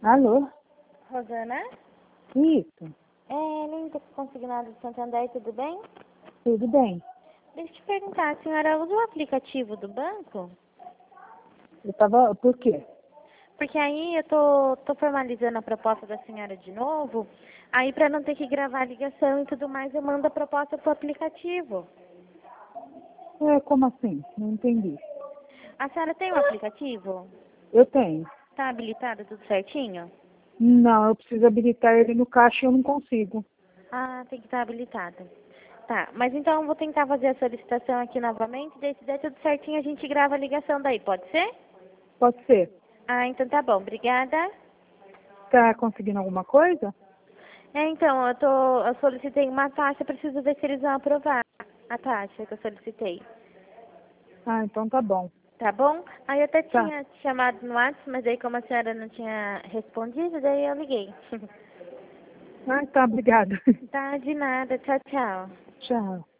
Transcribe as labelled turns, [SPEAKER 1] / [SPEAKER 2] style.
[SPEAKER 1] Alô?
[SPEAKER 2] Rosana?
[SPEAKER 1] Isso,
[SPEAKER 2] Linda Consignado de Santander, tudo bem?
[SPEAKER 1] tudo bem.
[SPEAKER 2] Deixa eu te perguntar, a senhora usa o aplicativo do banco?
[SPEAKER 1] Por quê?
[SPEAKER 2] Porque aí eu tô formalizando a proposta da senhora de novo, aí para não ter que gravar a ligação e tudo mais, eu mando a proposta pro aplicativo.
[SPEAKER 1] Como assim? Não entendi.
[SPEAKER 2] A senhora tem um aplicativo?
[SPEAKER 1] Eu tenho.
[SPEAKER 2] Tá habilitado tudo certinho?
[SPEAKER 1] Não, eu preciso habilitar ele no caixa e eu não consigo.
[SPEAKER 2] Ah, tem que estar habilitado. Tá, mas então eu vou tentar fazer a solicitação aqui novamente, daí se der tudo certinho a gente grava a ligação daí, pode ser?
[SPEAKER 1] Pode ser.
[SPEAKER 2] Ah, então tá bom, obrigada.
[SPEAKER 1] Tá conseguindo alguma coisa?
[SPEAKER 2] Então, eu solicitei uma taxa, preciso ver se eles vão aprovar a taxa que eu solicitei.
[SPEAKER 1] Ah, então tá bom.
[SPEAKER 2] Tá bom? Aí eu até
[SPEAKER 1] Tá.
[SPEAKER 2] tinha te chamado no WhatsApp, mas aí como a senhora não tinha respondido, daí eu liguei.
[SPEAKER 1] Ah, tá, obrigada.
[SPEAKER 2] Tá, de nada. Tchau, tchau.
[SPEAKER 1] Tchau.